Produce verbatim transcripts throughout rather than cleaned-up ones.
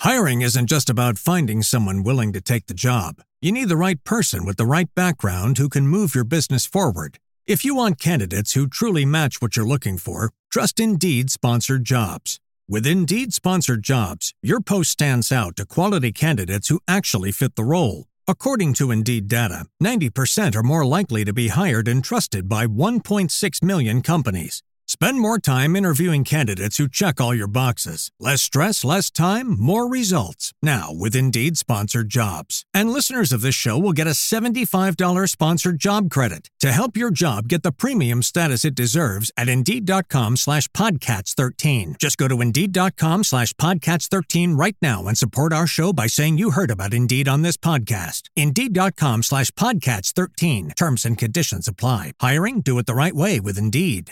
Hiring isn't just about finding someone willing to take the job. You need the right person with the right background who can move your business forward. If you want candidates who truly match what you're looking for, trust Indeed Sponsored Jobs. With Indeed Sponsored Jobs, your post stands out to quality candidates who actually fit the role. According to Indeed data, ninety percent are more likely to be hired and trusted by one point six million companies. Spend more time interviewing candidates who check all your boxes. Less stress, less time, more results. Now with Indeed Sponsored Jobs. And listeners of this show will get a seventy-five dollars sponsored job credit to help your job get the premium status it deserves at Indeed.com slash Podcats 13. Just go to Indeed.com slash Podcats 13 right now and support our show by saying you heard about Indeed on this podcast. Indeed.com slash Podcats 13. Terms and conditions apply. Hiring? Do it the right way with Indeed.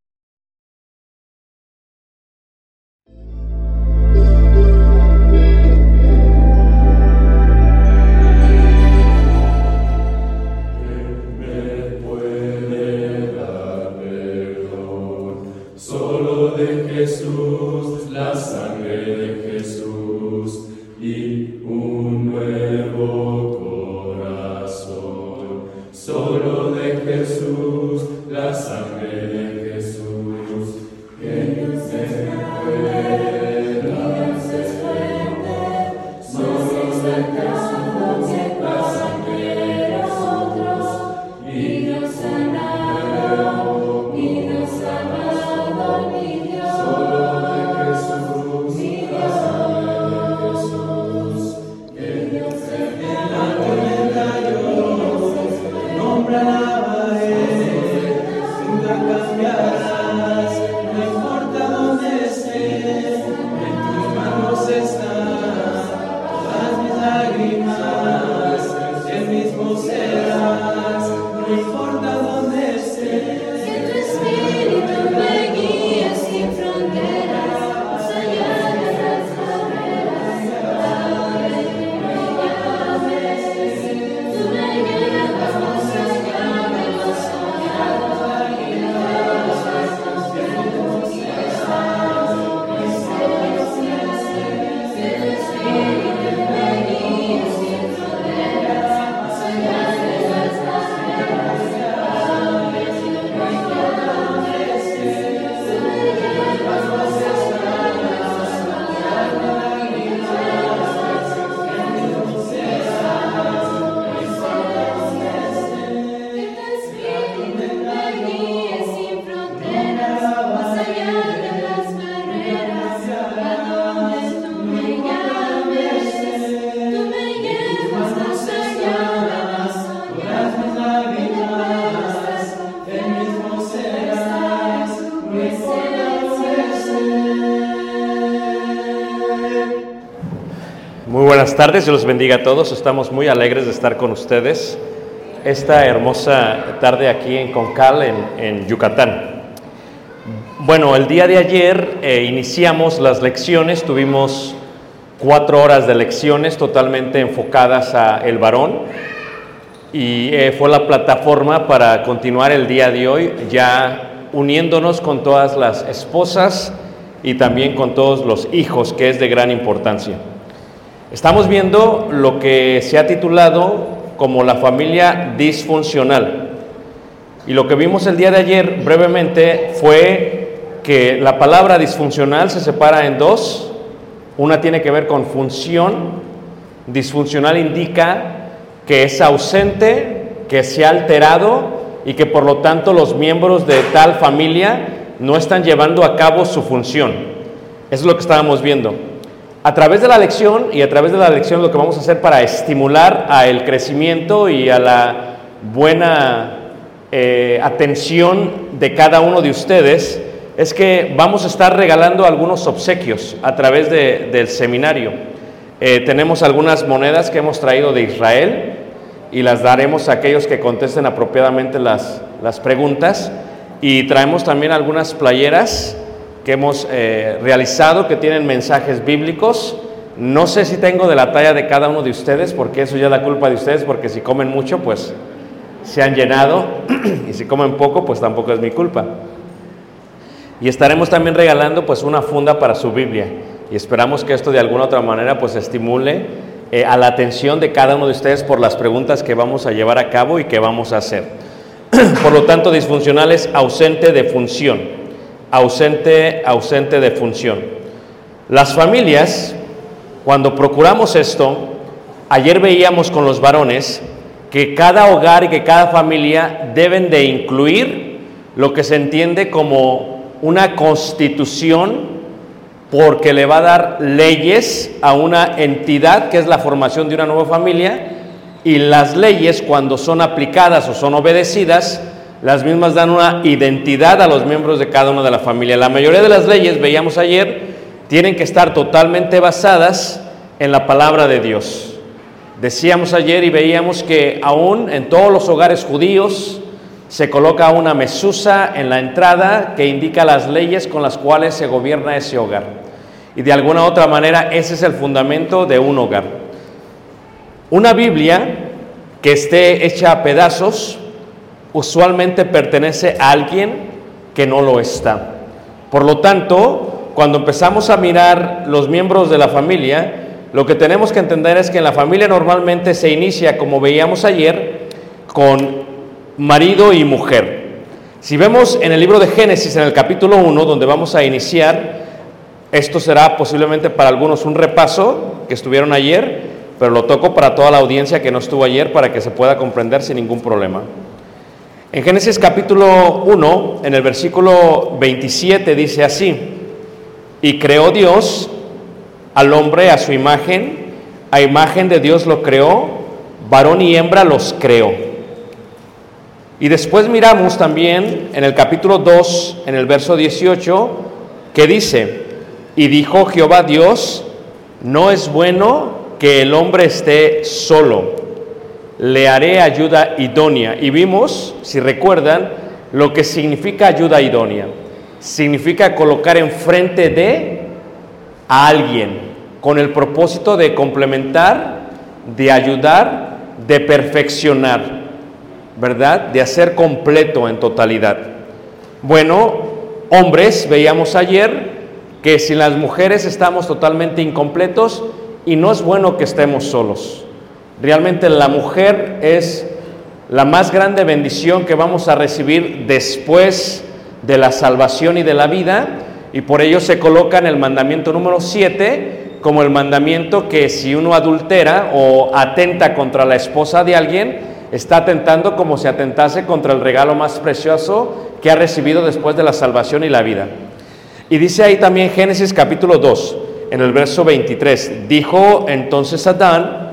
Jesús, la sangre de Jesús y un nuevo corazón. Solo de Jesús, la sangre de Jesús, que nos recuerda, nos descuenta. Solo de Jesús, la sangre de nosotros y nos sanará y nos amará. Muy buenas tardes, Dios los bendiga a todos. Estamos muy alegres de estar con ustedes esta hermosa tarde aquí en Concal, en, en Yucatán. Bueno, el día de ayer eh, iniciamos las lecciones, tuvimos cuatro horas de lecciones totalmente enfocadas a el varón y eh, fue la plataforma para continuar el día de hoy, ya uniéndonos con todas las esposas y también con todos los hijos, que es de gran importancia. Estamos viendo lo que se ha titulado como la familia disfuncional. Y lo que vimos el día de ayer brevemente fue que la palabra disfuncional se separa en dos. Una tiene que ver con función. Disfuncional indica que es ausente, que se ha alterado y que por lo tanto los miembros de tal familia no están llevando a cabo su función. Eso es lo que estábamos viendo. A través de la lección y a través de la lección lo que vamos a hacer para estimular al crecimiento y a la buena eh, atención de cada uno de ustedes es que vamos a estar regalando algunos obsequios a través de, del seminario. Eh, tenemos algunas monedas que hemos traído de Israel y las daremos a aquellos que contesten apropiadamente las, las preguntas, y traemos también algunas playeras que hemos eh, realizado que tienen mensajes bíblicos. No sé si tengo de la talla de cada uno de ustedes, porque eso ya es la culpa de ustedes, porque si comen mucho pues se han llenado y si comen poco pues tampoco es mi culpa. Y estaremos también regalando pues una funda para su Biblia. y esperamos que esto de alguna otra manera pues estimule eh, a la atención de cada uno de ustedes por las preguntas que vamos a llevar a cabo y que vamos a hacer. Por lo tanto, disfuncional es ausente de función, ausente, ausente de función. Las familias, cuando procuramos esto, ayer veíamos con los varones que cada hogar y que cada familia deben de incluir lo que se entiende como una constitución, porque le va a dar leyes a una entidad que es la formación de una nueva familia, y las leyes, cuando son aplicadas o son obedecidas, las mismas dan una identidad a los miembros de cada una de la familia. La mayoría de las leyes, veíamos ayer, tienen que estar totalmente basadas en la palabra de Dios. Decíamos ayer y veíamos que aún en todos los hogares judíos se coloca una mesusa en la entrada que indica las leyes con las cuales se gobierna ese hogar. Y de alguna otra manera ese es el fundamento de un hogar. Una Biblia que esté hecha a pedazos usualmente pertenece a alguien que no lo está. Por lo tanto, cuando empezamos a mirar los miembros de la familia, lo que tenemos que entender es que en la familia normalmente se inicia, como veíamos ayer, con marido y mujer. Si vemos en el libro de Génesis, en el capítulo uno, donde vamos a iniciar, esto será posiblemente para algunos un repaso que estuvieron ayer, pero lo toco para toda la audiencia que no estuvo ayer para que se pueda comprender sin ningún problema. En Génesis capítulo uno, en el versículo veintisiete, dice así: y creó Dios al hombre a su imagen, a imagen de Dios lo creó, varón y hembra los creó. Y después miramos también en el capítulo dos, en el verso dieciocho, que dice: y dijo Jehová Dios, no es bueno que el hombre esté solo, le haré ayuda idónea. Y vimos, si recuerdan, lo que significa ayuda idónea. Significa colocar enfrente de a alguien, con el propósito de complementar, de ayudar, de perfeccionar, ¿verdad? De hacer completo en totalidad. Bueno, hombres, veíamos ayer que sin las mujeres estamos totalmente incompletos y no es bueno que estemos solos. Realmente la mujer es la más grande bendición que vamos a recibir después de la salvación y de la vida, y por ello se coloca en el mandamiento número siete como el mandamiento que si uno adultera o atenta contra la esposa de alguien, está atentando como si atentase contra el regalo más precioso que ha recibido después de la salvación y la vida. Y dice ahí también Génesis capítulo dos, en el verso veintitrés, dijo entonces Adán,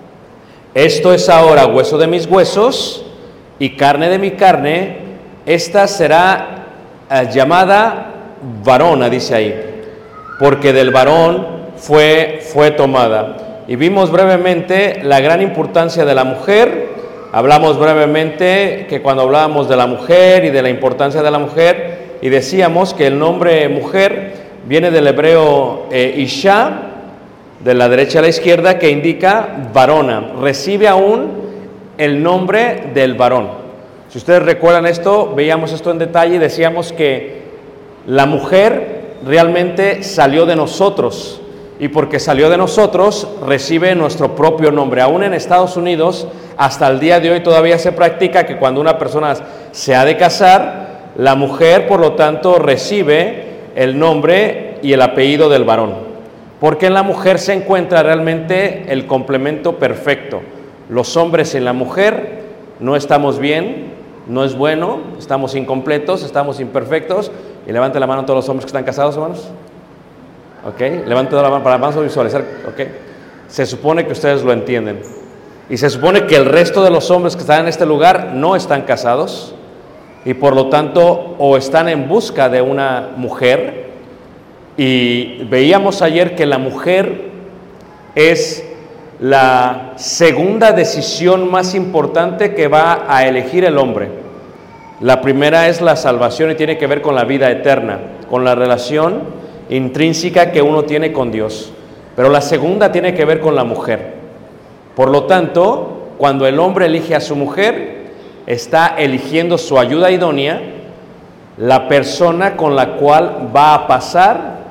esto es ahora hueso de mis huesos y carne de mi carne, esta será eh, llamada varona, dice ahí, porque del varón fue, fue tomada. Y vimos brevemente la gran importancia de la mujer. Hablamos brevemente que cuando hablábamos de la mujer y de la importancia de la mujer, y decíamos que el nombre mujer viene del hebreo eh, Isha, de la derecha a la izquierda, que indica varona. Recibe aún el nombre del varón. Si ustedes recuerdan esto, veíamos esto en detalle y decíamos que la mujer realmente salió de nosotros, y porque salió de nosotros recibe nuestro propio nombre. Aún en Estados Unidos, hasta el día de hoy todavía se practica que cuando una persona se ha de casar, la mujer, por lo tanto, recibe el nombre y el apellido del varón, porque en la mujer se encuentra realmente el complemento perfecto. Los hombres sin la mujer no estamos bien, no es bueno, estamos incompletos, estamos imperfectos. Y levante la mano todos los hombres que están casados, hermanos. Ok, levante la mano para más visualizar. Ok, se supone que ustedes lo entienden. Y se supone que el resto de los hombres que están en este lugar no están casados, y por lo tanto o están en busca de una mujer. Y veíamos ayer que la mujer es la segunda decisión más importante que va a elegir el hombre. La primera es la salvación y tiene que ver con la vida eterna, con la relación intrínseca que uno tiene con Dios. Pero la segunda tiene que ver con la mujer. Por lo tanto, cuando el hombre elige a su mujer, está eligiendo su ayuda idónea, la persona con la cual va a pasar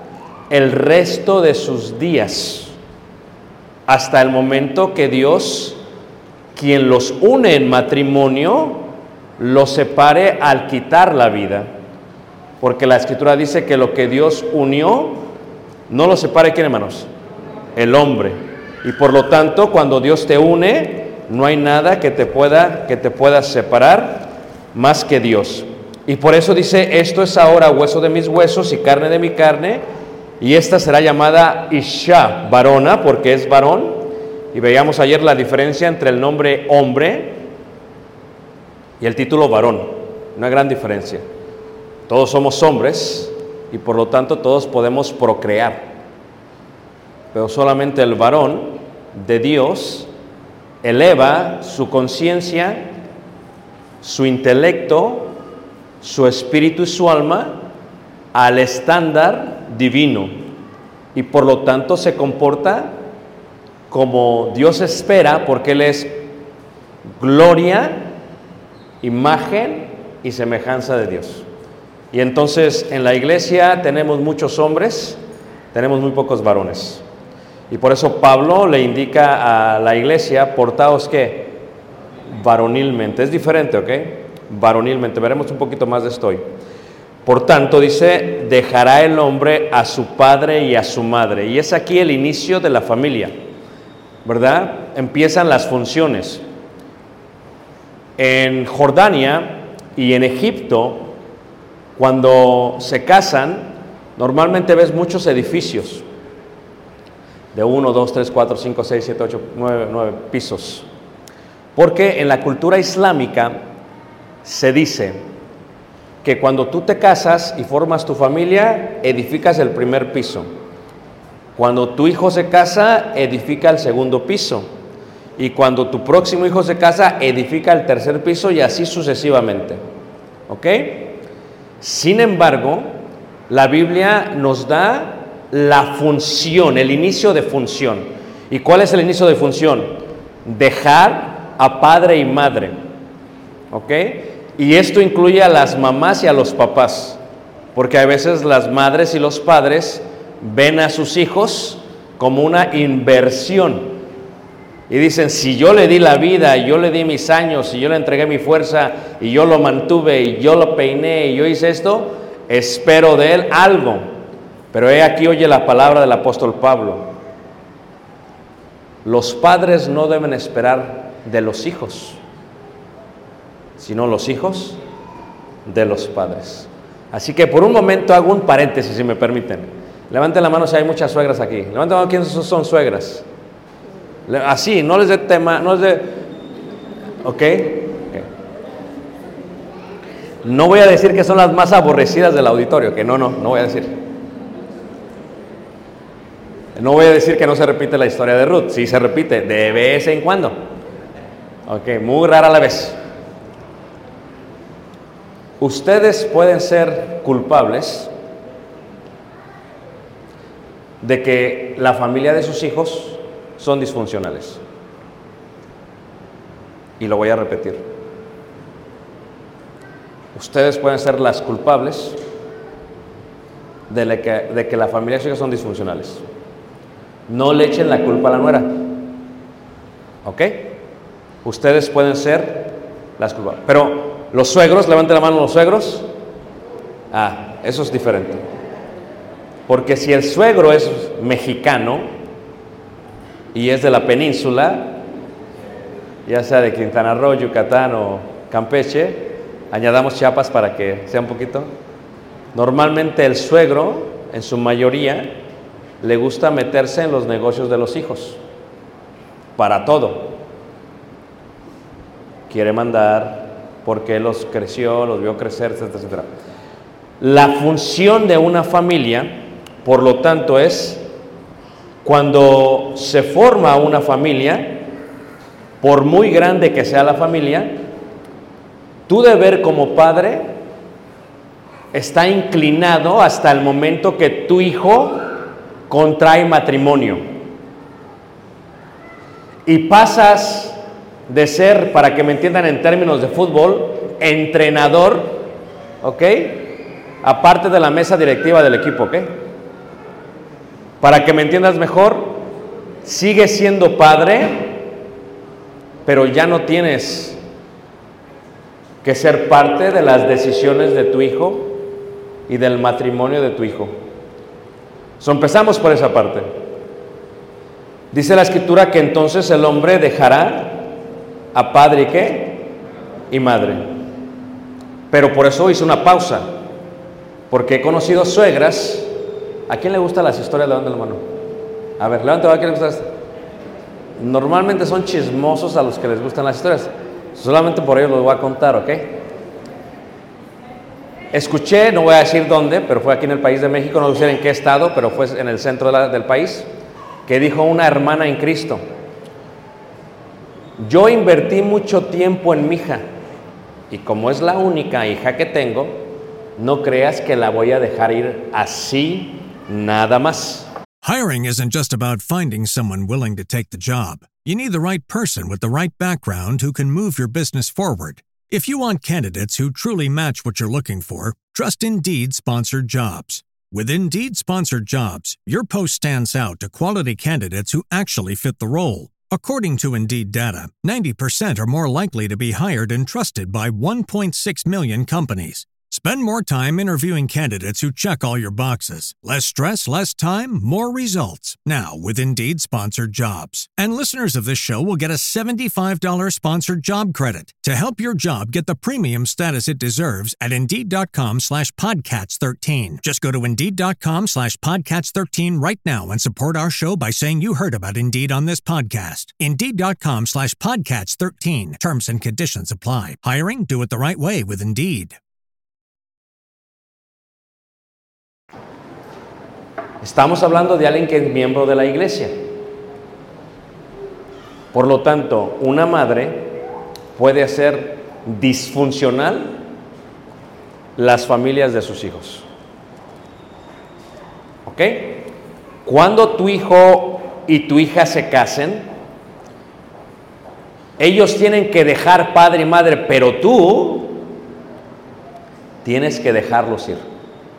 el resto de sus días, hasta el momento que Dios, quien los une en matrimonio, los separe al quitar la vida. Porque la Escritura dice que lo que Dios unió, no lo separe, ¿quién, hermanos? El hombre. Y por lo tanto, cuando Dios te une, no hay nada que te pueda, que te pueda separar más que Dios. Y por eso dice, esto es ahora hueso de mis huesos y carne de mi carne, y esta será llamada Isha, varona, porque es varón. Y veíamos ayer la diferencia entre el nombre hombre y el título varón, una gran diferencia. Todos somos hombres y por lo tanto todos podemos procrear, pero solamente el varón de Dios eleva su conciencia, su intelecto, su espíritu y su alma al estándar divino, y por lo tanto se comporta como Dios espera, porque Él es gloria, imagen y semejanza de Dios. Y entonces en la iglesia tenemos muchos hombres, tenemos muy pocos varones. Y por eso Pablo le indica a la iglesia, portaos ¿qué? Varonilmente. Es diferente, ¿ok? Varonilmente. Veremos un poquito más de esto hoy. Por tanto, dice, dejará el hombre a su padre y a su madre. Y es aquí el inicio de la familia, ¿verdad? Empiezan las funciones. En Jordania y en Egipto, cuando se casan, normalmente ves muchos edificios de uno, dos, tres, cuatro, cinco, seis, siete, ocho, nueve, nueve pisos. Porque en la cultura islámica se dice que cuando tú te casas y formas tu familia, edificas el primer piso. Cuando tu hijo se casa, edifica el segundo piso. Y cuando tu próximo hijo se casa, edifica el tercer piso, y así sucesivamente. ¿Ok? Sin embargo, la Biblia nos da la función, el inicio de función. ¿Y cuál es el inicio de función? Dejar a padre y madre. ¿Ok? Y esto incluye a las mamás y a los papás, porque a veces las madres y los padres ven a sus hijos como una inversión y dicen, si yo le di la vida, y yo le di mis años, y yo le entregué mi fuerza, y yo lo mantuve, y yo lo peiné, y yo hice esto, espero de él algo. Pero he aquí, oye la palabra del apóstol Pablo: los padres no deben esperar de los hijos, sino los hijos de los padres. Así que por un momento hago un paréntesis, si me permiten. Levanten la mano si hay muchas suegras aquí. Levanten la mano, ¿quiénes son suegras? Así, no les dé tema, no les dé... ¿Okay? ¿Ok? No voy a decir que son las más aborrecidas del auditorio, que no, no, no voy a decir. No voy a decir que no se repite la historia de Ruth. Sí se repite, de vez en cuando. Ok, muy rara a la vez. Ustedes pueden ser culpables de que la familia de sus hijos son disfuncionales. Y lo voy a repetir. Ustedes pueden ser las culpables de, la que, de que la familia de sus hijos son disfuncionales. No le echen la culpa a la nuera. ¿Ok? Ustedes pueden ser las culpables. Pero los suegros, levanten la mano los suegros. Ah, eso es diferente. Porque si el suegro es mexicano y es de la península, ya sea de Quintana Roo, Yucatán o Campeche, añadamos Chiapas para que sea un poquito. Normalmente el suegro, en su mayoría, le gusta meterse en los negocios de los hijos, para todo. Quiere mandar, porque él los creció, los vio crecer, etcétera, etcétera. La función de una familia, por lo tanto, es cuando se forma una familia, por muy grande que sea la familia, tu deber como padre está inclinado hasta el momento que tu hijo contrae matrimonio. Y pasas de ser, para que me entiendan en términos de fútbol, entrenador, ¿ok? Aparte de la mesa directiva del equipo, ¿ok? Para que me entiendas mejor, sigues siendo padre, pero ya no tienes que ser parte de las decisiones de tu hijo y del matrimonio de tu hijo. So, empezamos por esa parte. Dice la Escritura que entonces el hombre dejará a padre y qué, y madre. Pero por eso hice una pausa, porque he conocido suegras. ¿A quién le gustan las historias? Levanta la mano. A ver, levanta la mano. ¿A quién le gustan? Normalmente son chismosos a los que les gustan las historias. Solamente por ello los voy a contar, ¿ok? Escuché, no voy a decir dónde, pero fue aquí en el país de México, no sé en qué estado, pero fue en el centro de la, del país, que dijo una hermana en Cristo: yo invertí mucho tiempo en mi hija, y como es la única hija que tengo, no creas que la voy a dejar ir así nada más. Hiring isn't just about finding someone willing to take the job. You need the right person with the right background who can move your business forward. If you want candidates who truly match what you're looking for, trust Indeed Sponsored Jobs. With Indeed Sponsored Jobs, your post stands out to quality candidates who actually fit the role. According to Indeed data, ninety percent are more likely to be hired and trusted by one point six million companies. Spend more time interviewing candidates who check all your boxes. Less stress, less time, more results. Now with Indeed Sponsored Jobs. And listeners of this show will get a seventy-five dollars sponsored job credit to help your job get the premium status it deserves at Indeed.com slash Podcats 13. Just go to Indeed.com slash Podcats 13 right now and support our show by saying you heard about Indeed on this podcast. Indeed.com slash Podcats 13. Terms and conditions apply. Hiring? Do it the right way with Indeed. Estamos hablando de alguien que es miembro de la iglesia. Por lo tanto, una madre puede hacer disfuncional las familias de sus hijos. ¿Ok? Cuando tu hijo y tu hija se casen, ellos tienen que dejar padre y madre, pero tú tienes que dejarlos ir.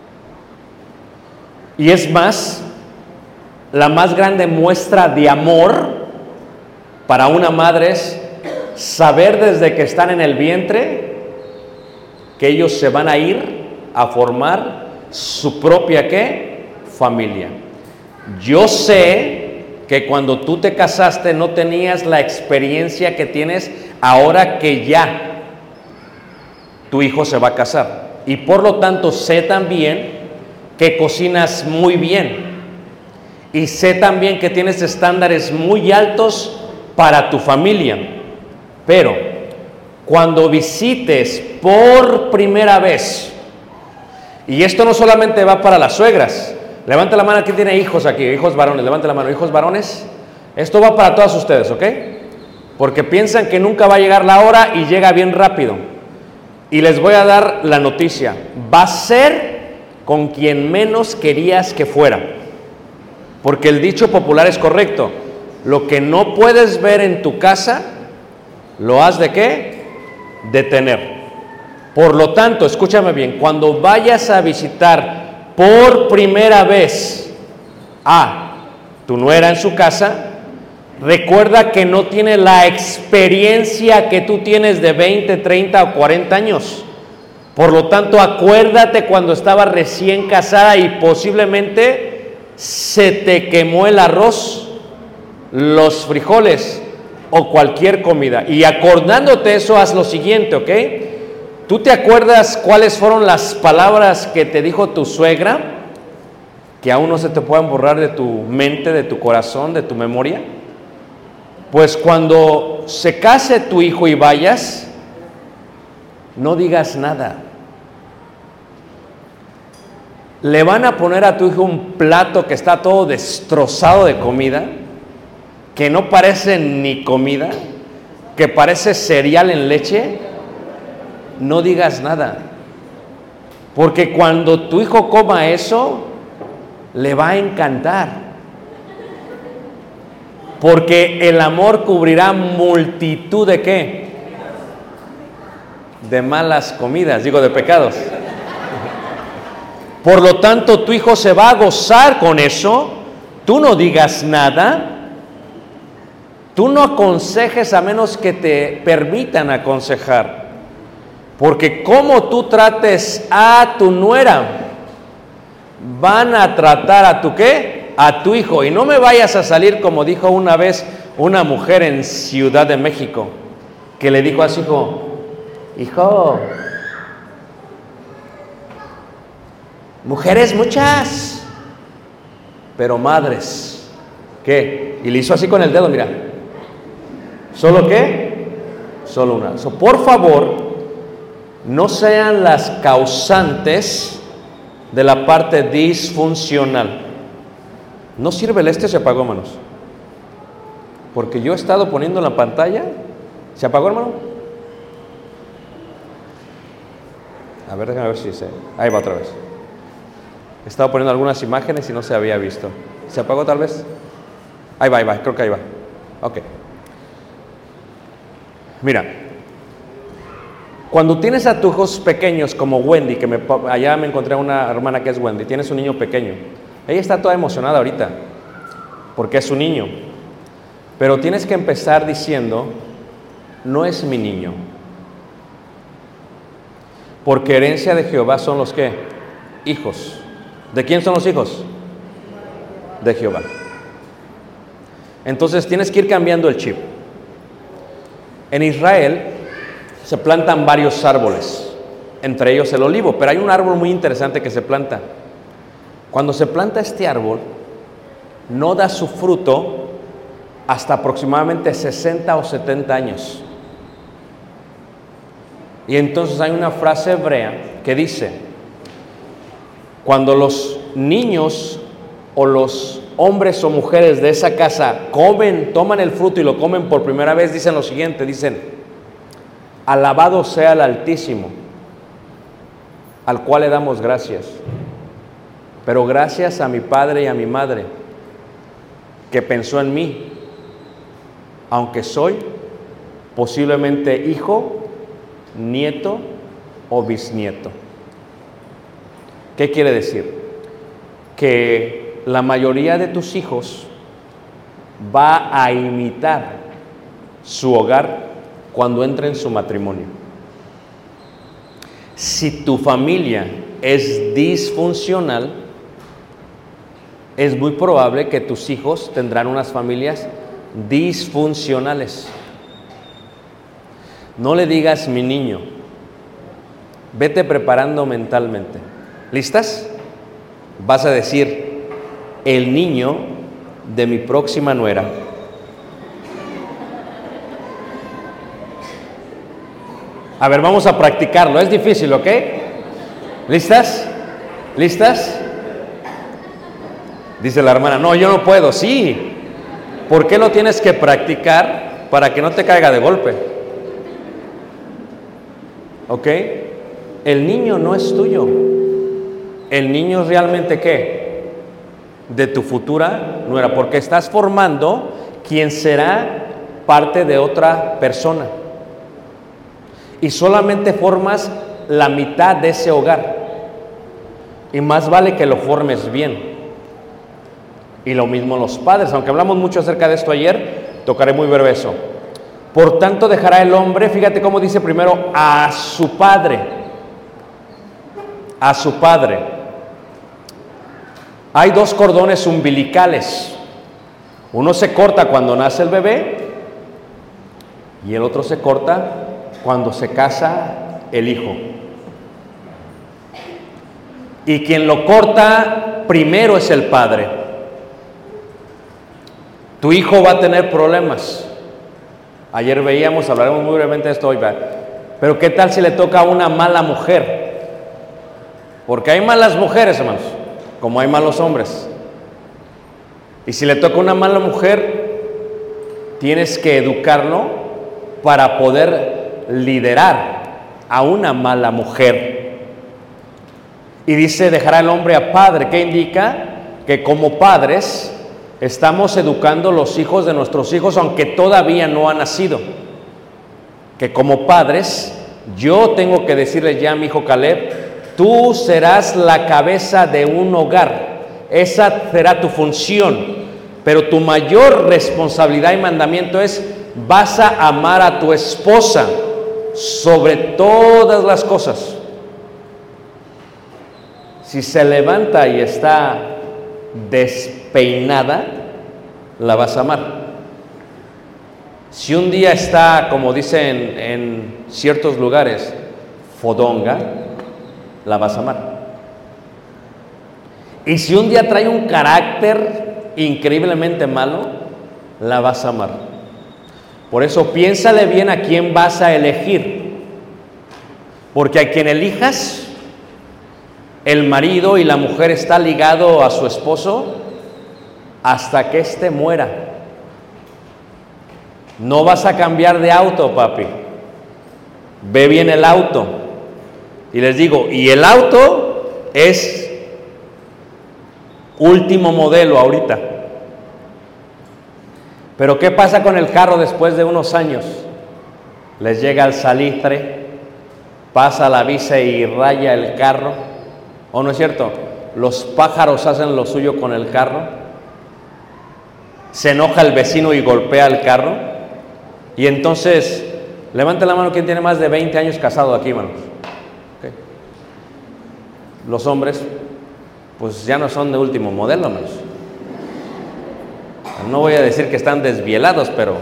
Y es más, la más grande muestra de amor para una madre es saber desde que están en el vientre que ellos se van a ir a formar su propia ¿qué? Familia. Yo sé que cuando tú te casaste no tenías la experiencia que tienes ahora que ya tu hijo se va a casar. Y por lo tanto sé también que cocinas muy bien y sé también que tienes estándares muy altos para tu familia, pero cuando visites por primera vez, y esto no solamente va para las suegras, levanta la mano, ¿quién tiene hijos aquí? Hijos varones, levanta la mano, hijos varones, esto va para todos ustedes, ¿ok? Porque piensan que nunca va a llegar la hora y llega bien rápido, y les voy a dar la noticia, va a ser con quien menos querías que fuera, porque el dicho popular es correcto: lo que no puedes ver en tu casa, lo has de qué, de tener. Por lo tanto, escúchame bien, cuando vayas a visitar por primera vez a tu nuera en su casa, recuerda que no tiene la experiencia que tú tienes de veinte, treinta o cuarenta años. Por lo tanto, acuérdate cuando estaba recién casada y posiblemente se te quemó el arroz, los frijoles o cualquier comida. Y acordándote eso, haz lo siguiente, ¿ok? ¿Tú te acuerdas cuáles fueron las palabras que te dijo tu suegra, que aún no se te puedan borrar de tu mente, de tu corazón, de tu memoria? Pues cuando se case tu hijo y vayas, no digas nada. Le van a poner a tu hijo un plato que está todo destrozado de comida, que no parece ni comida, que parece cereal en leche. No digas nada, porque cuando tu hijo coma eso, le va a encantar, porque el amor cubrirá multitud de ¿qué? De malas comidas, digo de pecados. Por lo tanto, tu hijo se va a gozar con eso, tú no digas nada, tú no aconsejes a menos que te permitan aconsejar, porque como tú trates a tu nuera, van a tratar a tu ¿qué? A tu hijo. Y no me vayas a salir como dijo una vez una mujer en Ciudad de México, que le dijo a su hijo: hijo, mujeres muchas, pero madres, ¿qué? Y le hizo así con el dedo, mira. ¿Solo qué? Solo una. So, por favor, no sean las causantes de la parte disfuncional. No sirve el este, se apagó, hermanos. Porque yo he estado poniendo la pantalla. ¿Se apagó, hermano? A ver, déjame ver si se... Ahí va otra vez. He estado poniendo algunas imágenes y no se había visto. ¿Se apagó tal vez? Ahí va, ahí va, creo que ahí va. Ok. Mira, cuando tienes a tus hijos pequeños como Wendy, que me, allá me encontré una hermana que es Wendy, tienes un niño pequeño. Ella está toda emocionada ahorita, porque es su niño. Pero tienes que empezar diciendo: no es mi niño. Porque herencia de Jehová son los ¿qué? Hijos. ¿De quién son los hijos? De Jehová. Entonces tienes que ir cambiando el chip. En Israel se plantan varios árboles, entre ellos el olivo, pero hay un árbol muy interesante que se planta. Cuando se planta este árbol, no da su fruto hasta aproximadamente sesenta o setenta años. Y entonces hay una frase hebrea que dice: cuando los niños o los hombres o mujeres de esa casa comen, toman el fruto y lo comen por primera vez, dicen lo siguiente, dicen: alabado sea el Altísimo, al cual le damos gracias, pero gracias a mi padre y a mi madre, que pensó en mí, aunque soy posiblemente hijo, nieto o bisnieto. ¿Qué quiere decir? Que la mayoría de tus hijos va a imitar su hogar cuando entre en su matrimonio. Si tu familia es disfuncional, es muy probable que tus hijos tendrán unas familias disfuncionales. No le digas mi niño, vete preparando mentalmente. ¿Listas? Vas a decir: el niño de mi próxima nuera. A ver, vamos a practicarlo. Es difícil, ¿ok? ¿Listas? ¿Listas? Dice la hermana: no, yo no puedo. Sí. ¿Por qué lo tienes que practicar? Para que no te caiga de golpe. ¿Ok? El niño no es tuyo. El niño es realmente ¿qué? De tu futura nuera, porque estás formando quien será parte de otra persona. Y solamente formas la mitad de ese hogar. Y más vale que lo formes bien. Y lo mismo los padres, aunque hablamos mucho acerca de esto ayer, tocaré muy breve eso. Por tanto dejará el hombre, fíjate cómo dice primero, a su padre. A su padre. Hay dos cordones umbilicales. Uno se corta cuando nace el bebé y el otro se corta cuando se casa el hijo. Y quien lo corta primero es el padre. Tu hijo va a tener problemas. Ayer veíamos, hablaremos muy brevemente de esto hoy, pero ¿qué tal si le toca a una mala mujer? Porque hay malas mujeres, hermanos, como hay malos hombres. Y si le toca una mala mujer, tienes que educarlo para poder liderar a una mala mujer. Y dice, dejará el hombre a padre, que indica que como padres estamos educando los hijos de nuestros hijos, aunque todavía no han nacido. Que como padres, yo tengo que decirle ya a mi hijo Caleb, tú serás la cabeza de un hogar. Esa será tu función. Pero tu mayor responsabilidad y mandamiento es: vas a amar a tu esposa sobre todas las cosas. Si se levanta y está despeinada, la vas a amar. Si un día está, como dicen en ciertos lugares, fodonga, la vas a amar. Y si un día trae un carácter increíblemente malo, la vas a amar. Por eso piénsale bien a quién vas a elegir, porque a quien elijas, el marido y la mujer está ligado a su esposo hasta que éste muera. No vas a cambiar de auto, papi. Ve bien el auto. Y les digo, y el auto es último modelo ahorita. Pero ¿qué pasa con el carro después de unos años? Les llega el salitre, pasa la bici y raya el carro. ¿O no es cierto? Los pájaros hacen lo suyo con el carro. Se enoja el vecino y golpea el carro. Y entonces, levante la mano quien tiene más de veinte años casado aquí, hermanos. Okay. Los hombres, pues ya no son de último modelo, hermanos. No voy a decir que están desvielados, pero,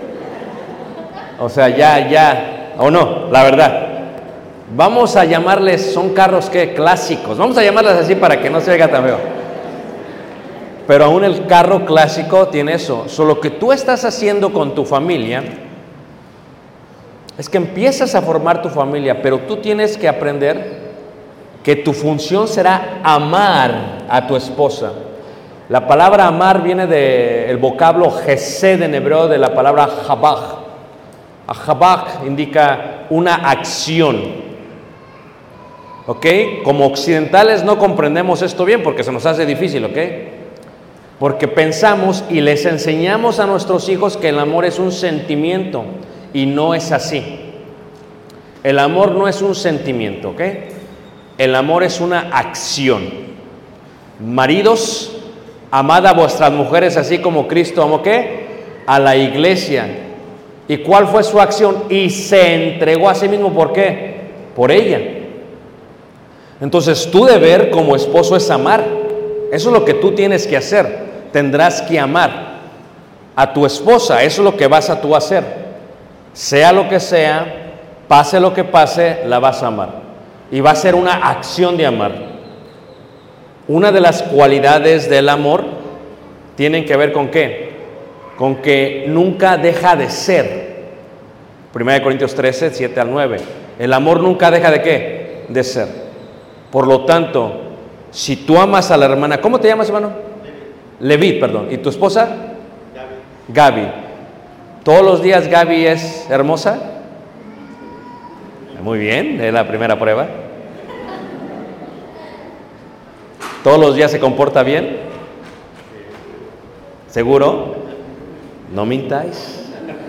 o sea, ya, ya, o no, la verdad. Vamos a llamarles, son carros que clásicos, vamos a llamarles así para que no se oiga tan feo. Pero aún el carro clásico tiene eso. So, lo que tú estás haciendo con tu familia es que empiezas a formar tu familia, pero tú tienes que aprender que tu función será amar a tu esposa. La palabra amar viene del vocablo gesed en hebreo, de la palabra jabaj. Jabaj indica una acción. ¿Ok? Como occidentales no comprendemos esto bien porque se nos hace difícil, ¿ok? Porque pensamos y les enseñamos a nuestros hijos que el amor es un sentimiento y no es así. El amor no es un sentimiento, ¿ok? El amor es una acción. Maridos, amad a vuestras mujeres así como Cristo amó, ¿qué? A la iglesia. ¿Y cuál fue su acción? Y se entregó a sí mismo, ¿por qué? Por ella. Entonces, tu deber como esposo es amar. Eso es lo que tú tienes que hacer. Tendrás que amar a tu esposa. Eso es lo que vas a tú hacer. Sea lo que sea, pase lo que pase, la vas a amar. Y va a ser una acción de amar. Una de las cualidades del amor tienen que ver con qué? Con que nunca deja de ser. Primera de Corintios trece, siete al nueve. El amor nunca deja de qué? De ser. Por lo tanto, si tú amas a la hermana, ¿cómo te llamas, hermano? Leví, perdón. ¿Y tu esposa? Gaby. Gaby. ¿Todos los días Gaby es hermosa? Muy bien, es la primera prueba. ¿Todos los días se comporta bien? ¿Seguro? No mintáis.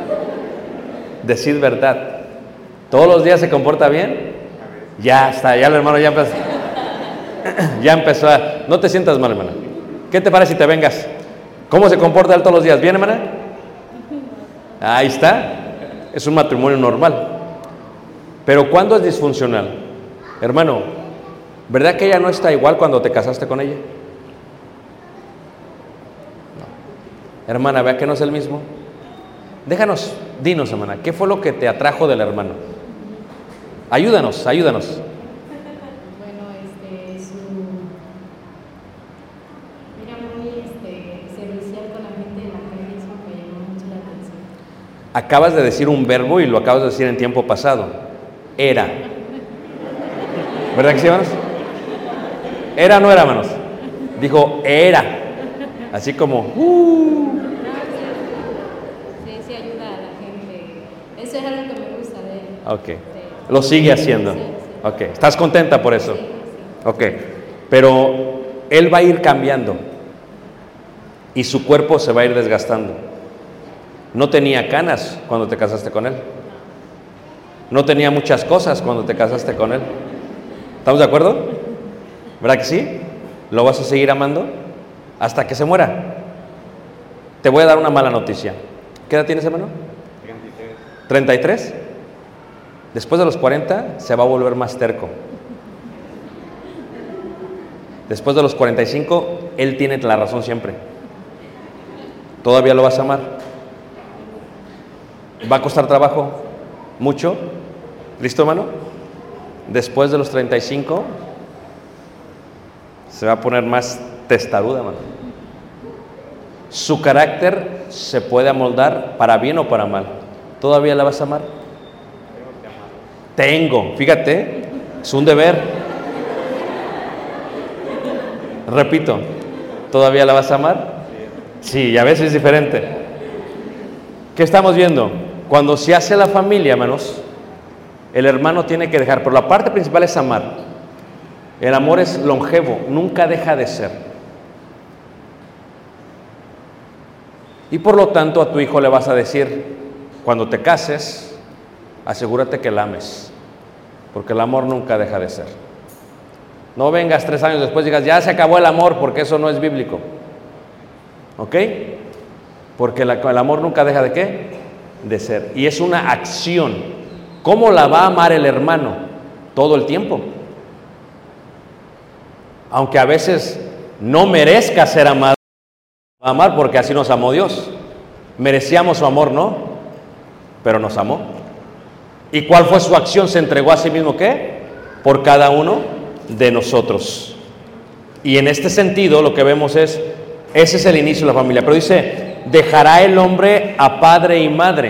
Decid verdad. ¿Todos los días se comporta bien? Ya está, ya el hermano ya empezó. Ya empezó a... No te sientas mal, hermana. ¿Qué te parece si te vengas? ¿Cómo se comporta él todos los días? ¿Bien, hermana? Ahí está. Es un matrimonio normal. Pero ¿cuándo es disfuncional? Hermano, ¿verdad que ella no está igual cuando te casaste con ella? No. Hermana, ¿vea que no es el mismo? Déjanos, dinos, hermana, ¿qué fue lo que te atrajo del hermano? Ayúdanos, ayúdanos. Bueno, este, su... Era muy este, servicial con la gente de la calle, eso me llamó mucho la atención. Acabas de decir un verbo y lo acabas de decir en tiempo pasado. Era. ¿Verdad que sí, hermanos? ¿Era o no era, hermanos? Dijo, era. Así como, uh. Sí, sí ayuda a la gente. Eso es algo que me gusta de él. Ok. Sí. Lo sigue haciendo. Sí, sí. Ok. ¿Estás contenta por eso? Sí, sí. Ok. Pero él va a ir cambiando. Y su cuerpo se va a ir desgastando. No tenía canas cuando te casaste con él. No tenía muchas cosas cuando te casaste con él. ¿Estamos de acuerdo? ¿Verdad que sí? ¿Lo vas a seguir amando? Hasta que se muera. Te voy a dar una mala noticia. ¿Qué edad tienes, hermano? treinta y tres. Después de los cuarenta se va a volver más terco. Después de los cuarenta y cinco, él tiene la razón siempre. ¿Todavía lo vas a amar? ¿Va a costar trabajo? ¿Mucho? ¿Listo, hermano? Después de los treinta y cinco se va a poner más testaruda, hermano. Su carácter se puede amoldar para bien o para mal. ¿Todavía la vas a amar? Tengo, fíjate, es un deber. Repito, ¿todavía la vas a amar? Sí, y a veces es diferente. ¿Qué estamos viendo? Cuando se hace la familia, hermanos, el hermano tiene que dejar, pero la parte principal es amar. El amor es longevo, nunca deja de ser. Y por lo tanto a tu hijo le vas a decir, cuando te cases, asegúrate que la ames, porque el amor nunca deja de ser. No vengas tres años después y digas, ya se acabó el amor, porque eso no es bíblico. ¿Ok? Porque la, el amor nunca deja de ¿qué? De ser. Y es una acción. ¿Cómo la va a amar el hermano? Todo el tiempo. Aunque a veces no merezca ser amado, va a amar porque así nos amó Dios. Merecíamos su amor, ¿no? Pero nos amó. ¿Y cuál fue su acción? Se entregó a sí mismo, ¿qué? Por cada uno de nosotros. Y en este sentido lo que vemos es, ese es el inicio de la familia. Pero dice, dejará el hombre a padre y madre.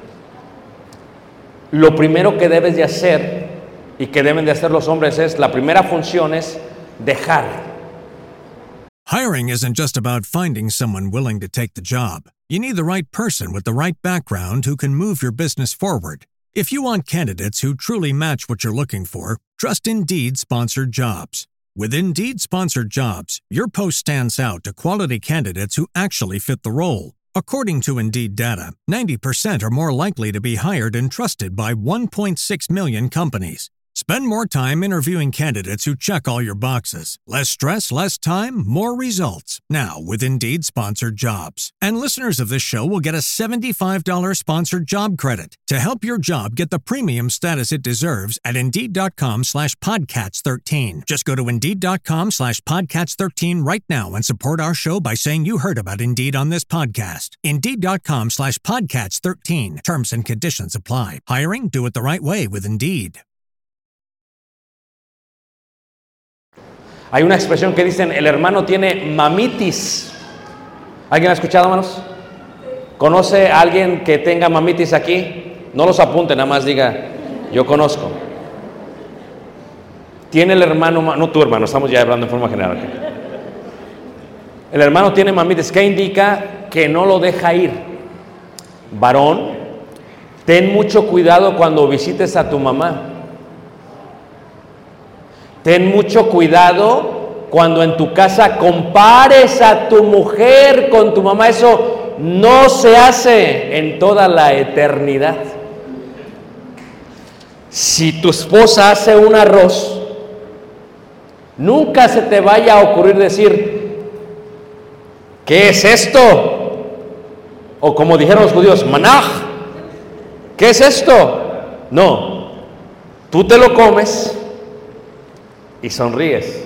Lo primero que debes de hacer y que deben de hacer los hombres es, la primera función es dejar. Hiring isn't just about finding someone willing to take the job. You need the right person with the right background who can move your business forward. If you want candidates who truly match what you're looking for, trust Indeed Sponsored Jobs. With Indeed Sponsored Jobs, your post stands out to quality candidates who actually fit the role. According to Indeed data, ninety percent are more likely to be hired and trusted by one point six million companies. Spend more time interviewing candidates who check all your boxes. Less stress, less time, more results. Now with Indeed Sponsored Jobs. And listeners of this show will get a seventy-five dollars sponsored job credit to help your job get the premium status it deserves at Indeed.com slash Podcats 13. Just go to Indeed.com slash Podcats 13 right now and support our show by saying you heard about Indeed on this podcast. Indeed.com slash Podcats 13. Terms and conditions apply. Hiring? Do it the right way with Indeed. Hay una expresión que dicen, el hermano tiene mamitis. ¿Alguien ha escuchado, hermanos? ¿Conoce a alguien que tenga mamitis aquí? No los apunte, nada más diga, yo conozco. Tiene el hermano, no tu hermano, estamos ya hablando en forma general. ¿Okay? El hermano tiene mamitis, ¿qué indica? Que no lo deja ir. Varón, ten mucho cuidado cuando visites a tu mamá. Ten mucho cuidado cuando en tu casa compares a tu mujer con tu mamá. Eso no se hace en toda la eternidad. Si tu esposa hace un arroz, nunca se te vaya a ocurrir decir, ¿qué es esto? O como dijeron los judíos, manaj, ¿qué es esto? No, tú te lo comes y sonríes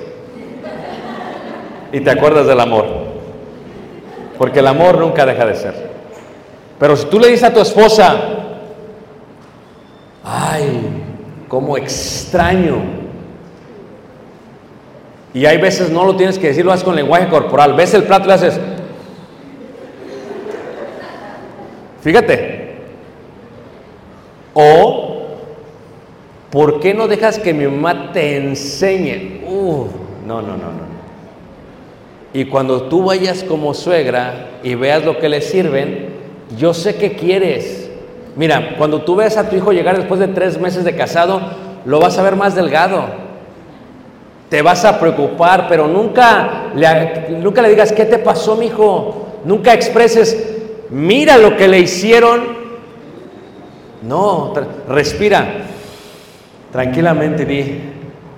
y te acuerdas del amor, porque el amor nunca deja de ser. Pero si tú le dices a tu esposa, ay, cómo extraño, y hay veces no lo tienes que decir, lo haces con lenguaje corporal, ves el plato y le haces, fíjate. O ¿por qué no dejas que mi mamá te enseñe? Uh, no, no, no, no. Y cuando tú vayas como suegra y veas lo que le sirven, yo sé que quieres. Mira, cuando tú ves a tu hijo llegar después de tres meses de casado, lo vas a ver más delgado. Te vas a preocupar, pero nunca le, nunca le digas, ¿qué te pasó, mijo? Nunca expreses, mira lo que le hicieron. No, respira. Tranquilamente di,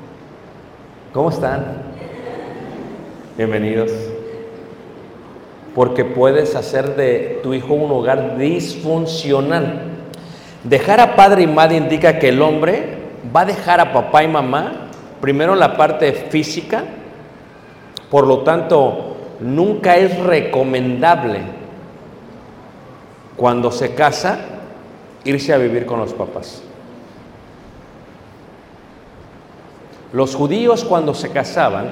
¿cómo están? Bienvenidos. porque puedes hacer de tu hijo un hogar disfuncional. Dejar a padre y madre indica que el hombre va a dejar a papá y mamá, primero la parte física, por lo tanto, nunca es recomendable cuando se casa irse a vivir con los papás. Los judíos cuando se casaban,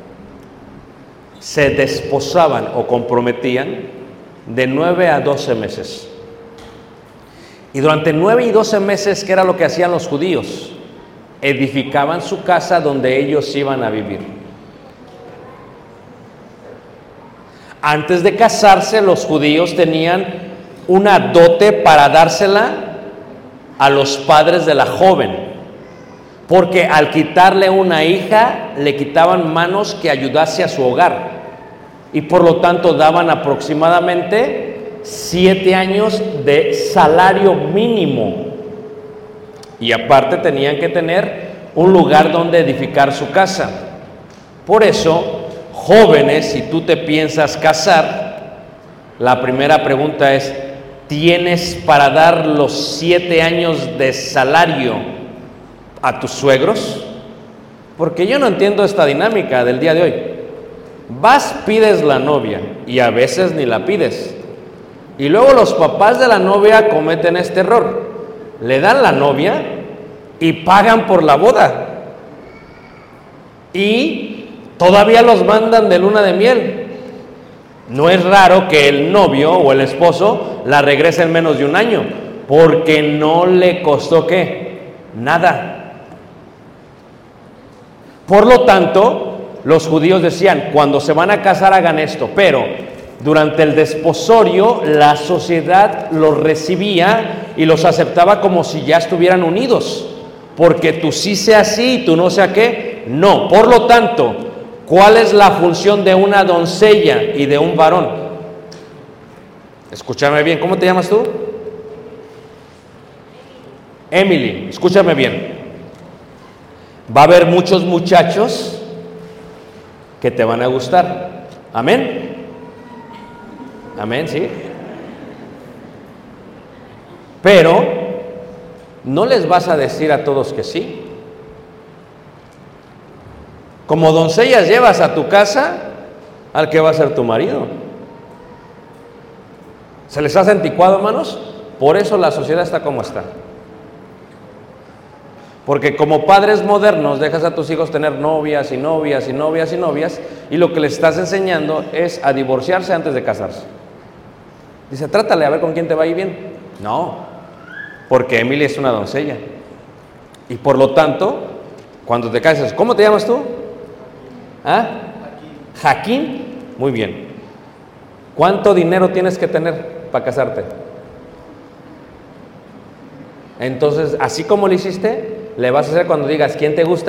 se desposaban o comprometían de nueve a doce meses. Y durante nueve y doce meses, ¿qué era lo que hacían los judíos? Edificaban su casa donde ellos iban a vivir. Antes de casarse, los judíos tenían una dote para dársela a los padres de la joven, porque al quitarle una hija, le quitaban manos que ayudase a su hogar, y por lo tanto daban aproximadamente siete años de salario mínimo, y aparte tenían que tener un lugar donde edificar su casa. Por eso, jóvenes, si tú te piensas casar, la primera pregunta es: ¿tienes para dar los siete años de salario a tus suegros? Porque yo no entiendo esta dinámica del día de hoy. Vas, pides la novia y a veces ni la pides. Y luego los papás de la novia cometen este error. Le dan la novia y pagan por la boda. Y todavía los mandan de luna de miel. No es raro que el novio o el esposo la regrese en menos de un año, porque no le costó ¿qué? Nada. Por lo tanto, los judíos decían: cuando se van a casar hagan esto, pero durante el desposorio la sociedad los recibía y los aceptaba como si ya estuvieran unidos, porque tú sí sea así y tú no sea qué, no. Por lo tanto, ¿cuál es la función de una doncella y de un varón? Escúchame bien, ¿cómo te llamas tú? Emily, escúchame bien. Va a haber muchos muchachos que te van a gustar. ¿Amén? ¿Amén? ¿Sí? Pero no les vas a decir a todos que sí. Como doncellas llevas a tu casa al que va a ser tu marido. ¿Se les hace anticuado, hermanos? Por eso la sociedad está como está. Porque como padres modernos dejas a tus hijos tener novias y novias y novias y novias, y lo que les estás enseñando es a divorciarse antes de casarse. Dice: trátale a ver con quién te va a ir bien. No, porque Emily es una doncella. Y por lo tanto, cuando te cases, ¿cómo te llamas tú? ¿Ah? Jaquín. Muy bien. ¿Cuánto dinero tienes que tener para casarte? Entonces, así como lo hiciste, le vas a hacer cuando digas: ¿quién te gusta?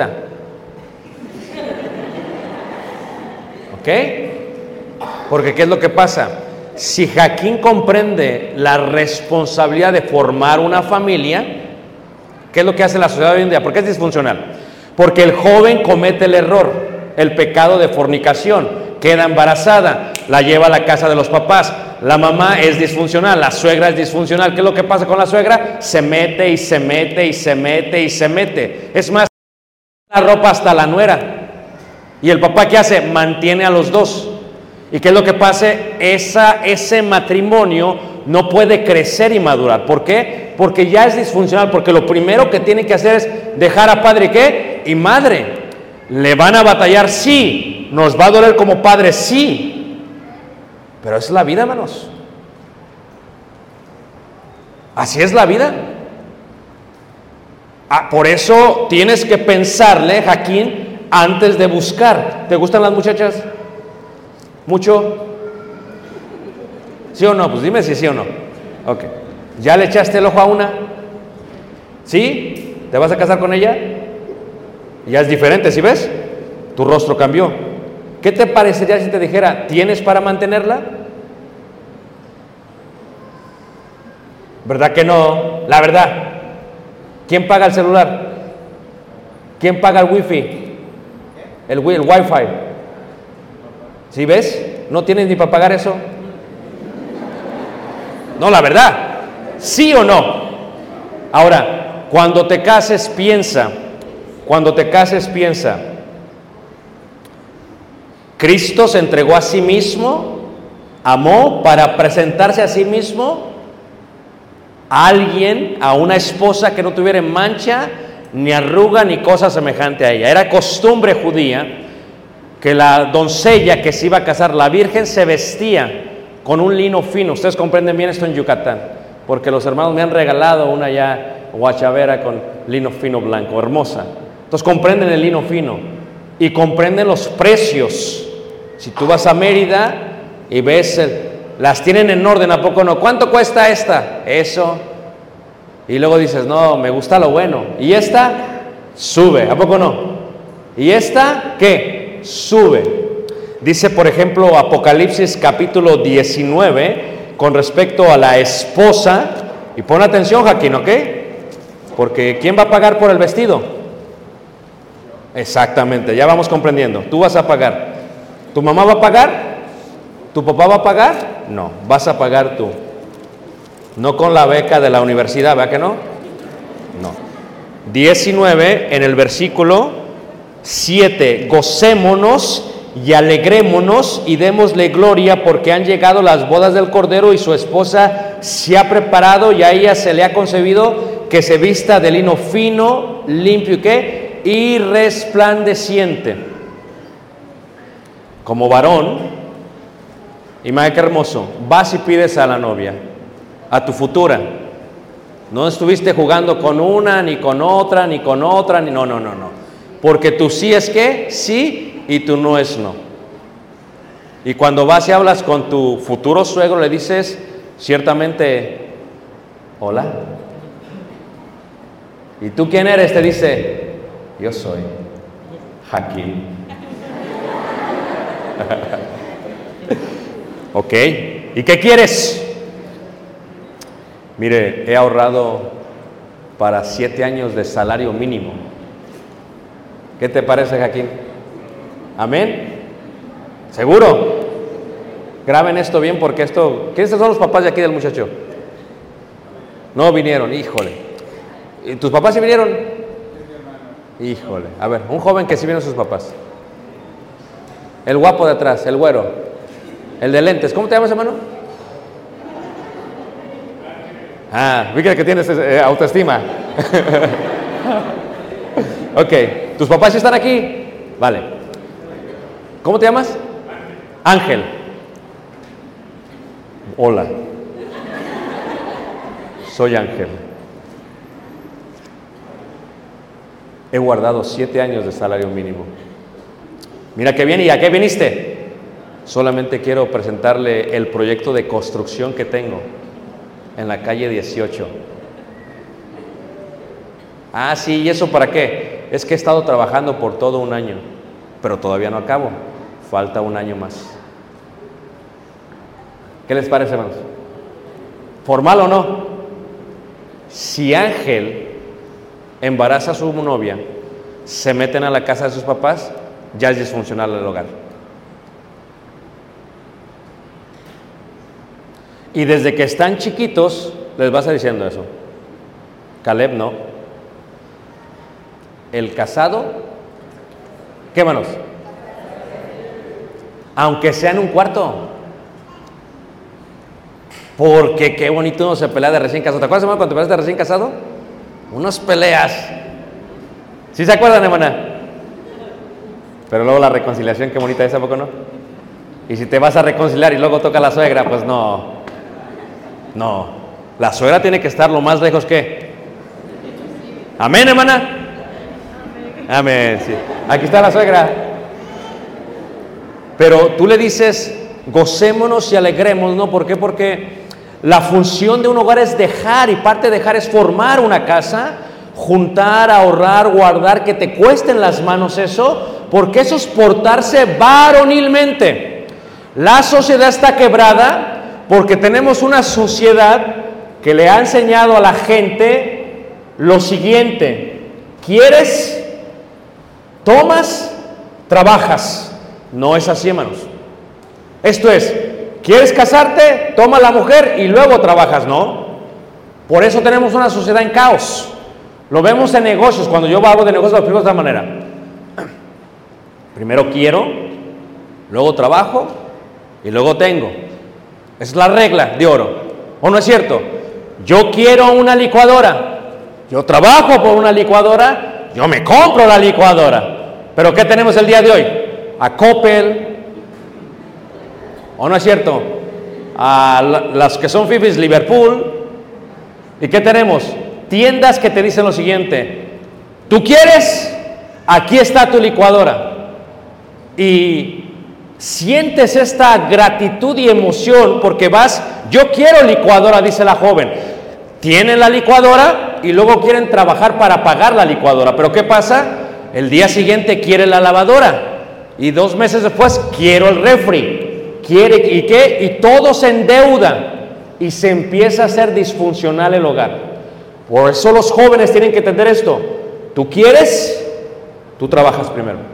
¿Ok? Porque ¿qué es lo que pasa? Si Jaquín comprende la responsabilidad de formar una familia, ¿qué es lo que hace la sociedad hoy en día? ¿Por qué es disfuncional? Porque el joven comete el error, el pecado de fornicación, queda embarazada, la lleva a la casa de los papás, la mamá es disfuncional, la suegra es disfuncional. ¿Qué es lo que pasa con la suegra? Se mete y se mete y se mete y se mete. Es más, la ropa hasta la nuera. ¿Y el papá qué hace? Mantiene a los dos. ¿Y qué es lo que pasa? Esa, ese matrimonio no puede crecer y madurar. ¿Por qué? Porque ya es disfuncional, porque lo primero que tiene que hacer es dejar a padre y ¿qué? Y madre. ¿Le van a batallar? Sí. ¿Nos va a doler como padres? Sí. Pero es la vida, hermanos. Así es la vida. Ah, por eso tienes que pensarle, Jaquín, antes de buscar. ¿Te gustan las muchachas? ¿Mucho? ¿Sí o no? Pues dime si sí o no. Ok. ¿Ya le echaste el ojo a una? ¿Sí? ¿Te vas a casar con ella? Ya es diferente, ¿sí ves? Tu rostro cambió. ¿Qué te parecería si te dijera: ¿tienes para mantenerla? ¿Verdad que no? La verdad. ¿Quién paga el celular? ¿Quién paga el wifi? El, el wifi. ¿Sí ves? ¿No tienes ni para pagar eso? No, la verdad. ¿Sí o no? Ahora, cuando te cases, piensa, cuando te cases, piensa, Cristo se entregó a sí mismo, amó para presentarse a sí mismo a alguien, a una esposa que no tuviera mancha, ni arruga, ni cosa semejante a ella. Era costumbre judía que la doncella que se iba a casar, la virgen, se vestía con un lino fino. Ustedes comprenden bien esto en Yucatán, porque los hermanos me han regalado una ya guachavera con lino fino blanco, hermosa. Entonces comprenden el lino fino y comprenden los precios. Si tú vas a Mérida y ves, el, las tienen en orden, ¿a poco no? ¿Cuánto cuesta esta? Eso. Y luego dices, no, me gusta lo bueno. Y esta, sube, ¿a poco no? Y esta, ¿qué? Sube. Dice, por ejemplo, Apocalipsis capítulo diecinueve, con respecto a la esposa, y pon atención, Joaquín, ¿ok? Porque ¿quién va a pagar por el vestido? Exactamente, ya vamos comprendiendo. Tú vas a pagar. ¿Tu mamá va a pagar? ¿Tu papá va a pagar? No, vas a pagar tú. No con la beca de la universidad, ¿verdad que no? No. diecinueve, en el versículo siete, gocémonos y alegrémonos y démosle gloria porque han llegado las bodas del Cordero y su esposa se ha preparado y a ella se le ha concebido que se vista de lino fino, limpio y ¿qué? Y resplandeciente. Como varón, imagínate qué hermoso, vas y pides a la novia, a tu futura. No estuviste jugando con una, ni con otra, ni con otra, ni no, no, no, no. Porque tu sí es que sí y tu no es no. Y cuando vas y hablas con tu futuro suegro, le dices ciertamente, hola. ¿Y tú quién eres? Te dice, yo soy Joaquín. Ok, ¿y qué quieres? Mire, he ahorrado para siete años de salario mínimo. ¿Qué te parece, Joaquín? ¿Amén? ¿Seguro? Graben esto bien porque esto... ¿Quiénes son los papás de aquí del muchacho? No vinieron, híjole. ¿Y tus papás sí vinieron? Híjole. A ver, un joven que sí vieron sus papás. El guapo de atrás, el güero, el de lentes. ¿Cómo te llamas, hermano? Ah, vi que tienes eh, autoestima. Ok, ¿tus papás sí están aquí? Vale. ¿Cómo te llamas? Ángel. Hola. Soy Ángel. He guardado siete años de salario mínimo. Mira que bien, ¿y a qué viniste? Solamente quiero presentarle el proyecto de construcción que tengo en la calle dieciocho. Ah, sí, ¿y eso para qué? Es que he estado trabajando por todo un año, pero todavía no acabo. Falta un año más. ¿Qué les parece, hermanos? ¿Formal o no? Si Ángel embaraza a su novia, se meten a la casa de sus papás, ya es disfuncional el hogar. Y desde que están chiquitos, les vas a diciendo eso. Caleb no. El casado, ¿qué manos? Aunque sea en un cuarto. Porque qué bonito uno se pelea de recién casado. ¿Te acuerdas, hermano, cuando te peleas de recién casado? Unos peleas. ¿Sí se acuerdan, hermana? Pero luego la reconciliación, qué bonita es, ¿a poco no? Y si te vas a reconciliar y luego toca la suegra, pues no. No. La suegra tiene que estar lo más lejos que. ¿Amén, hermana? Amén, sí. Aquí está la suegra. Pero tú le dices, gocémonos y alegremos, ¿no? ¿Por qué? Porque la función de un hogar es dejar, y parte de dejar es formar una casa, juntar, ahorrar, guardar, que te cuesten las manos eso, porque eso es portarse varonilmente. La sociedad está quebrada porque tenemos una sociedad que le ha enseñado a la gente lo siguiente: ¿quieres? Tomas, trabajas. No es así, hermanos. Esto es, ¿Quieres casarte? Toma la mujer y luego trabajas, ¿no? Por eso tenemos una sociedad en caos. Lo vemos en negocios. Cuando yo hablo de negocios, lo explico de esta manera. Primero quiero, luego trabajo y luego tengo. Esa es la regla de oro. ¿O no es cierto? Yo quiero una licuadora, yo trabajo por una licuadora, yo me compro la licuadora. Pero ¿qué tenemos el día de hoy? A Coppel, ¿o no es cierto? A la, las que son fifis, Liverpool. ¿Y qué tenemos? Tiendas que te dicen lo siguiente: ¿tú quieres? Aquí está tu licuadora. Y sientes esta gratitud y emoción porque vas, yo quiero licuadora, dice la joven. Tienen la licuadora y luego quieren trabajar para pagar la licuadora. Pero ¿qué pasa? El día siguiente quiere la lavadora y dos meses después quiero el refri. Quiere, ¿y qué? Y todo se endeuda y se empieza a hacer disfuncional el hogar. Por eso los jóvenes tienen que entender esto. ¿Tú quieres? Tú trabajas primero.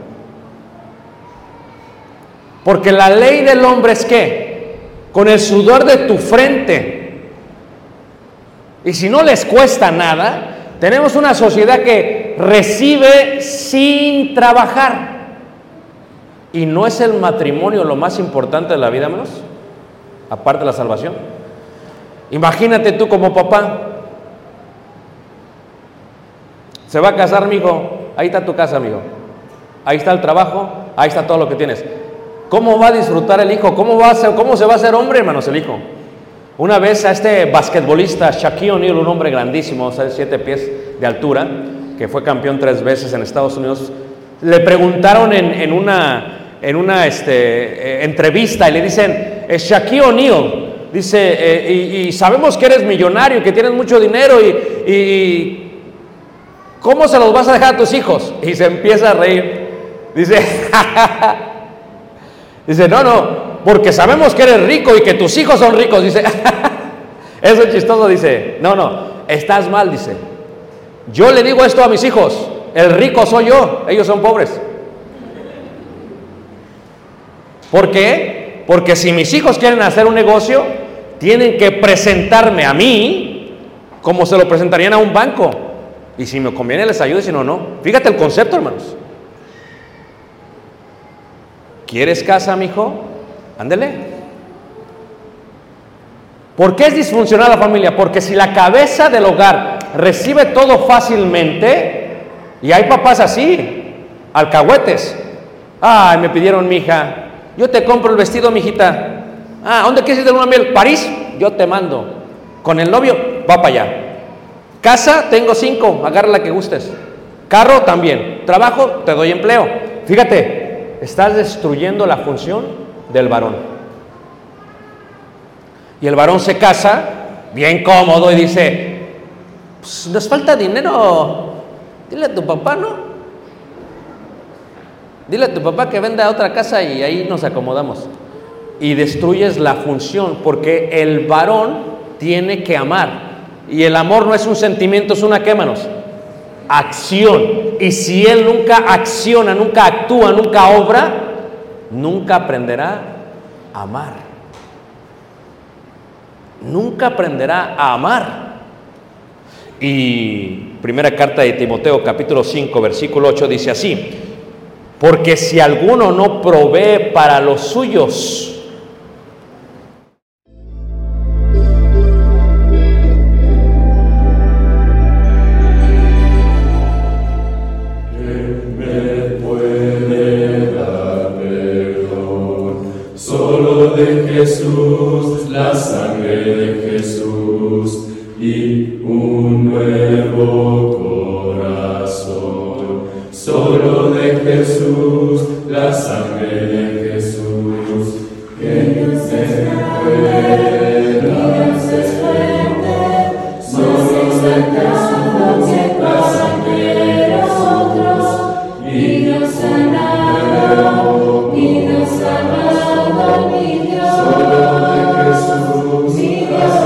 Porque la ley del hombre es ¿qué? Con el sudor de tu frente. Y si no les cuesta nada, tenemos una sociedad que recibe sin trabajar. ¿Y no es el matrimonio lo más importante de la vida, menos? Aparte de la salvación. Imagínate tú como papá. Se va a casar, mijo. Ahí está tu casa, mijo. Ahí está el trabajo. Ahí está todo lo que tienes. ¿Cómo va a disfrutar el hijo? ¿Cómo, va a ser, ¿Cómo se va a hacer hombre, hermanos, el hijo? Una vez a este basquetbolista, Shaquille O'Neal, un hombre grandísimo, o sea, siete pies de altura, que fue campeón tres veces en Estados Unidos, le preguntaron en, en una, en una este, eh, entrevista y le dicen, eh, Shaquille O'Neal, dice, eh, y, y sabemos que eres millonario, que tienes mucho dinero, y, y ¿cómo se los vas a dejar a tus hijos? Y se empieza a reír. Dice, dice, no, no, porque sabemos que eres rico y que tus hijos son ricos. Dice, eso es chistoso. Dice, no, no, estás mal. Dice, yo le digo esto a mis hijos, el rico soy yo, ellos son pobres. ¿Por qué? Porque si mis hijos quieren hacer un negocio, tienen que presentarme a mí como se lo presentarían a un banco. Y si me conviene les ayudo, y si no, no. Fíjate el concepto, hermanos. ¿Quieres casa, mijo? Ándele. ¿Por qué es disfuncional la familia? Porque si la cabeza del hogar recibe todo fácilmente, y hay papás así, alcahuetes. Ay, me pidieron, mija, yo te compro el vestido, mijita. Ah, ¿dónde quieres ir de luna de miel? París, yo te mando. Con el novio, va para allá. Casa, tengo cinco, agarra la que gustes. Carro, también. Trabajo, te doy empleo. Fíjate, estás destruyendo la función del varón. Y el varón se casa, bien cómodo, y dice, pues nos falta dinero, dile a tu papá, ¿no? Dile a tu papá que venda otra casa y ahí nos acomodamos. Y destruyes la función, porque el varón tiene que amar. Y el amor no es un sentimiento, es una, ¿qué, hermanos? Acción. Y si él nunca acciona, nunca actúa, nunca obra, nunca aprenderá a amar. Nunca aprenderá a amar. Y primera carta de Timoteo, capítulo cinco, versículo ocho, dice así: porque si alguno no provee para los suyos, Jesús, la sangre de Jesús y un nuevo corazón. Solo de Jesús, la sangre de Jesús, que Dios es fuerte, Dios es fuerte, solo de Jesús, la sangre de nosotros, y Dios sanado, y Dios sanado, mi Dios. Solo de Jesús, mi Dios,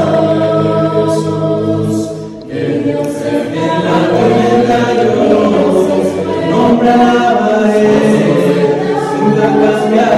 que Dios es en la tierra yo nombraba Él, sin cambiar.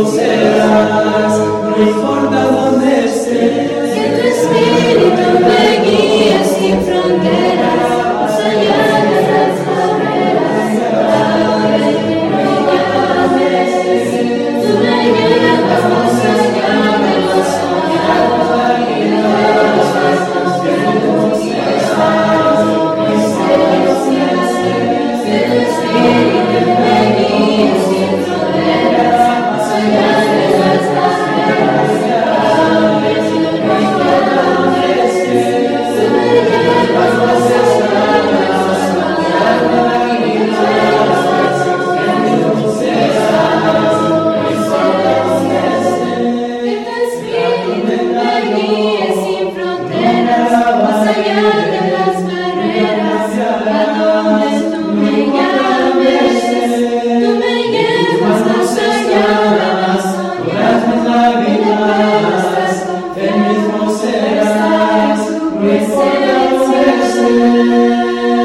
mismo serás, no importa dónde estés. Que tu espíritu me guíe sin fronteras, más allá de las barreras, a donde tú me llames. Tú me llevas más allá de lo soñado, y de los pasos que tú serás, mi presencia. Que tu espíritu me guíe sin fronteras, más allá de las barreras, a donde tú me llames. Tú me llevas más allá de lo soñado, y de los pasos que tú serás, mi presencia. Que tu espíritu me guíe sin fronteras, más allá de las barreras, a donde tú me llames. Tú me llevas más allá de lo soñado, y de las El mismo serás, en su no importa dónde presencia.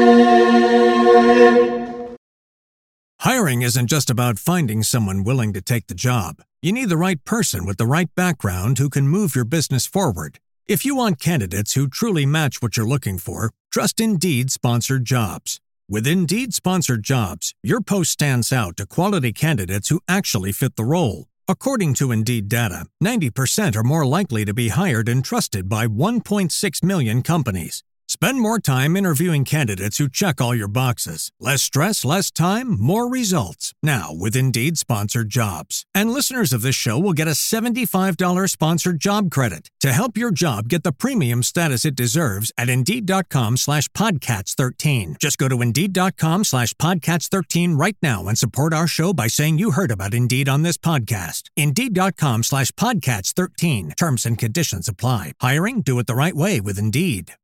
Hiring isn't just about finding someone willing to take the job. You need the right person with the right background who can move your business forward. If you want candidates who truly match what you're looking for, trust Indeed Sponsored Jobs. With Indeed Sponsored Jobs, your post stands out to quality candidates who actually fit the role. According to Indeed data, ninety percent are more likely to be hired and trusted by one point six million companies. Spend more time interviewing candidates who check all your boxes. Less stress, less time, more results. Now with Indeed Sponsored Jobs. And listeners of this show will get a seventy-five dollars sponsored job credit to help your job get the premium status it deserves at Indeed.com slash Podcats 13. Just go to Indeed.com slash Podcats 13 right now and support our show by saying you heard about Indeed on this podcast. Indeed.com slash Podcats 13. Terms and conditions apply. Hiring? Do it the right way with Indeed.